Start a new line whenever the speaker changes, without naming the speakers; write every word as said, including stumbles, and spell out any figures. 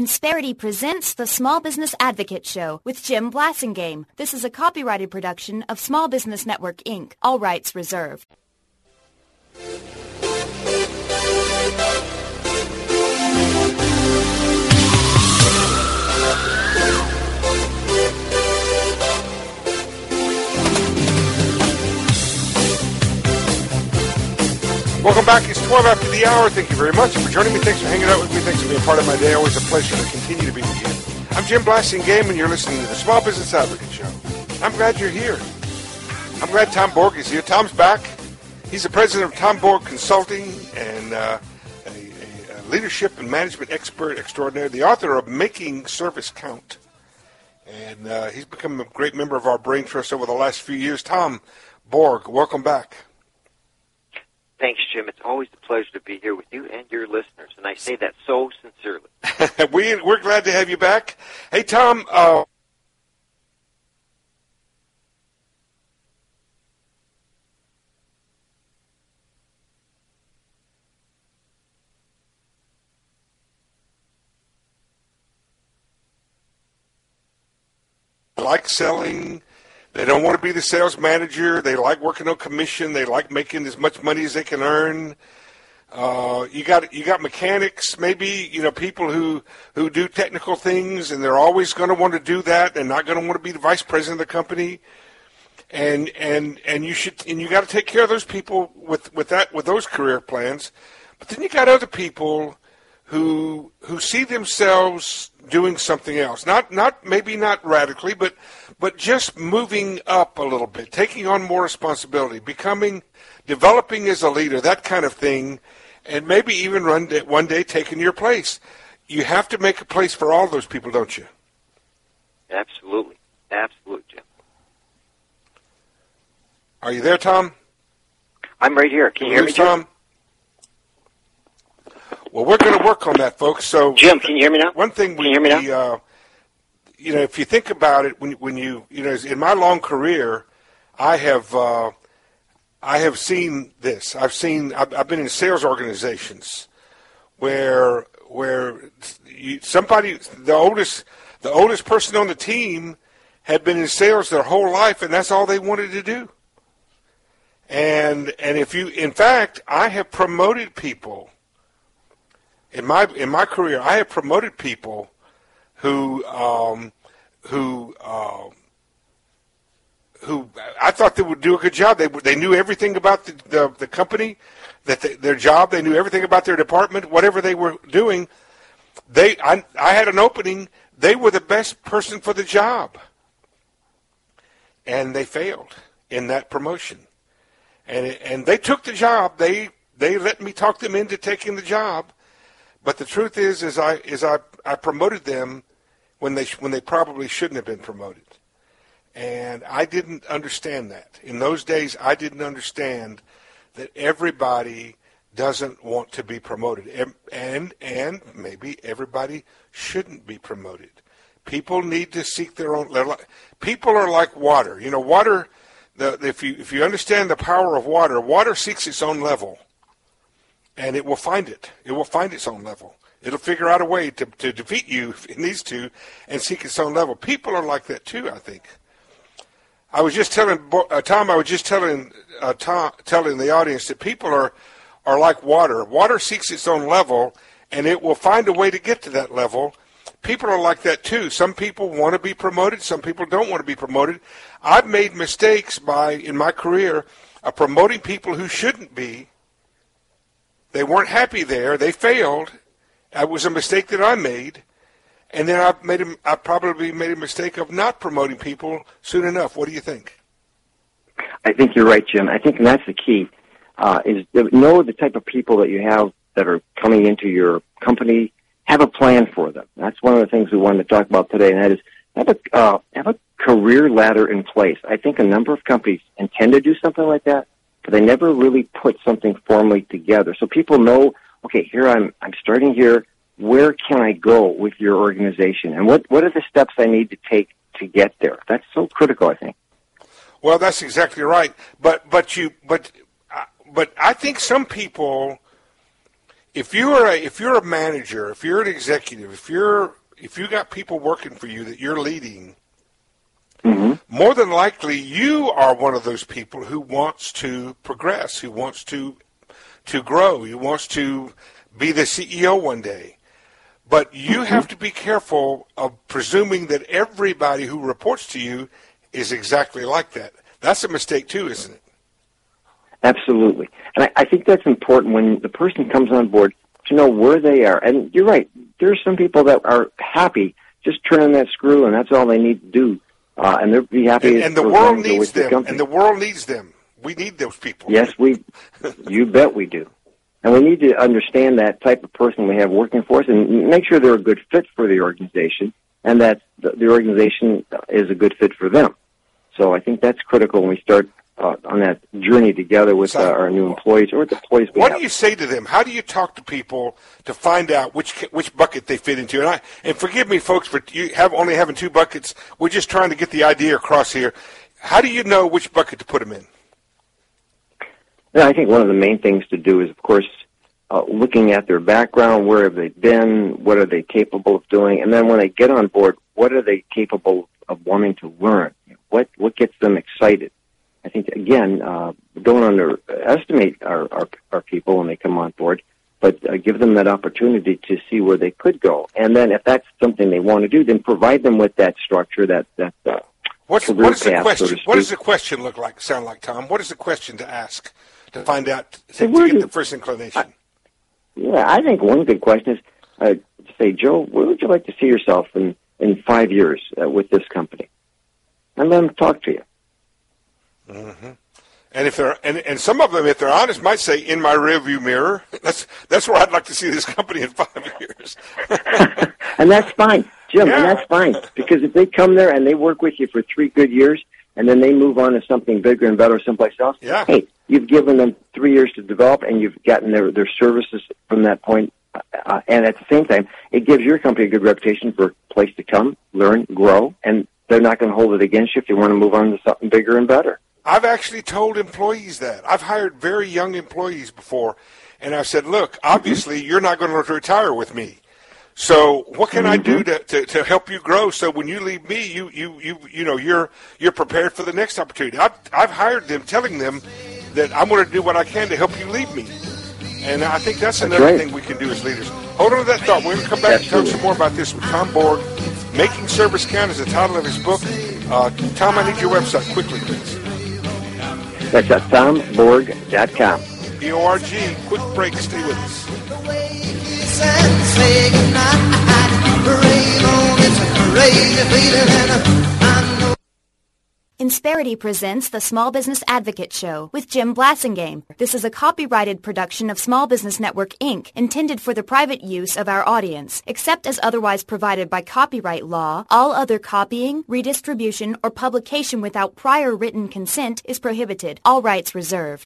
Insperity presents the Small Business Advocate Show with Jim Blasingame. This is a copyrighted production of Small Business Network, Incorporated. All rights reserved.
Welcome back. It's twelve after the hour. Thank you very much for joining me. Thanks for hanging out with me. Thanks for being part of my day. Always a pleasure to continue to be with you. I'm Jim Blasingame, and you're listening to the Small Business Advocate Show. I'm glad you're here. I'm glad Tom Borg is here. Tom's back. He's the president of Tom Borg Consulting and uh, a, a leadership and management expert extraordinaire, the author of Making Service Count. And uh, he's become a great member of our brain trust over the last few years. Tom Borg, welcome back.
Thanks, Jim. It's always a pleasure to be here with you and your listeners, and I say that so sincerely.
we, we're glad to have you back. Hey, Tom, uh, like selling. They don't want to be the sales manager. They like working on commission. They like making as much money as they can earn. Uh, you got you got mechanics, maybe, you know, people who, who do technical things, and they're always going to want to do that. They're not going to want to be the vice president of the company. And and and you should and you got to take care of those people with, with that with those career plans. But then you got other people who who see themselves doing something else. Not not maybe not radically, but but just moving up a little bit, taking on more responsibility, becoming, developing as a leader, that kind of thing, and maybe even run one day taking your place. You have to make a place for all those people, don't you?
Absolutely. Absolutely, Jim.
Are you there, Tom?
I'm right here. Can you hear me, Jim?
Tom? Well, we're going to work on that, folks. So,
Jim, can you hear me now?
One thing we,
can you hear me now?
we uh, you know, if you think about it, when when you you know, in my long career, I have uh, I have seen this. I've seen. I've, I've been in sales organizations where where you, somebody, the oldest the oldest person on the team, had been in sales their whole life, and that's all they wanted to do. And and if you, in fact, I have promoted people. In my in my career, I have promoted people who um, who uh, who I thought they would do a good job. They they knew everything about the the, the company, that they, their job. They knew everything about their department, whatever they were doing. They I I had an opening. They were the best person for the job, and they failed in that promotion. And it, and they took the job. They they let me talk them into taking the job. But the truth is, is I is I, I promoted them when they when they probably shouldn't have been promoted, and I didn't understand that. In those days, I didn't understand that everybody doesn't want to be promoted, and and maybe everybody shouldn't be promoted. People need to seek their own. People are like water. You know, water. The, if you if you understand the power of water, water seeks its own level. And it will find it. It will find its own level. It'll figure out a way to, to defeat you if it needs to and seek its own level. People are like that too, I think. I was just telling uh, Tom. I was just telling uh, Tom, telling the audience that people are are like water. Water seeks its own level, and it will find a way to get to that level. People are like that too. Some people want to be promoted. Some people don't want to be promoted. I've made mistakes by in my career of promoting people who shouldn't be. They weren't happy there. They failed. It was a mistake that I made. And then I made a, I probably made a mistake of not promoting people soon enough. What do you think?
I think you're right, Jim. I think that's the key, uh, is know the type of people that you have that are coming into your company. Have a plan for them. That's one of the things we wanted to talk about today, and that is have a, uh, have a career ladder in place. I think a number of companies intend to do something like that, but they never really put something formally together. So people know, okay, here I'm I'm starting here. Where can I go with your organization? And what, what are the steps I need to take to get there? That's so critical, I think.
Well, that's exactly right. But but you but uh, but I think some people, if you're a if you're a manager, if you're an executive, if you're if you got people working for you that you're leading, mm-hmm. more than likely you are one of those people who wants to progress, who wants to to grow, who wants to be the C E O one day. But you mm-hmm. have to be careful of presuming that everybody who reports to you is exactly like that. That's a mistake too, isn't it?
Absolutely. And I, I think that's important when the person comes on board to know where they are. And you're right, there's some people that are happy just turning that screw, and that's all they need to do. Uh, and they'll be happy.
And, and the world needs them. And the world needs them. We need those people.
Yes, we. You bet we do. And we need to understand that type of person we have working for us and make sure they're a good fit for the organization and that the organization is a good fit for them. So I think that's critical when we start uh, on that journey together with uh, our new employees or with the employees we
What
have.
do you say to them? How do you talk to people to find out which which bucket they fit into? And, I, and forgive me, folks, for you have only having two buckets. We're just trying to get the idea across here. How do you know which bucket to put them in?
Yeah, I think one of the main things to do is, of course, uh, looking at their background, where have they been, what are they capable of doing, and then when they get on board, what are they capable of wanting to learn? What what gets them excited? I think, again, uh, don't underestimate our, our, our people when they come on board, but uh, give them that opportunity to see where they could go. And then if that's something they want to do, then provide them with that structure, that, that uh,
What's,
career
what is the
path,
question?
so to speak.
What does the question look like, sound like, Tom? What is the question to ask to find out, to,
Say,
to
where
get
do-
the first inclination?
I- Yeah, I think one good question is, uh, say, Joe, where would you like to see yourself in, in five years uh, with this company? And let them talk to you.
Mm-hmm. And if they're and, and some of them, if they're honest, might say, "In my rearview mirror." That's that's where I'd like to see this company in five years.
And that's fine, Jim.
Yeah.
And that's fine because if they come there and they work with you for three good years, and then they move on to something bigger and better someplace else,
yeah.
hey, you've given them three years to develop, and you've gotten their their services from that point. Uh, and at the same time, it gives your company a good reputation for a place to come, learn, grow, and they're not going to hold it against you if you want to move on to something bigger and better.
I've actually told employees that. I've hired very young employees before, and I've said, look, obviously you're not going to retire with me. So what can mm-hmm. I do to, to, to help you grow so when you leave me, you, you, you, you know, you're you're prepared for the next opportunity. I've, I've hired them telling them that I'm going to do what I can to help you leave me. And I think that's, that's another right. thing we can do as leaders. Hold on to that thought. We're going to come back Absolutely. and talk some more about this with Tom Borg. Making Service Count is the title of his book. Uh, Tom, I need your website quickly, please.
That's at tom borg dot com.
B O R G. Quick break. Stay with us.
Insperity presents the Small Business Advocate Show with Jim Blasingame. This is a copyrighted production of Small Business Network, Incorporated, intended for the private use of our audience. Except as otherwise provided by copyright law, all other copying, redistribution, or publication without prior written consent is prohibited. All rights reserved.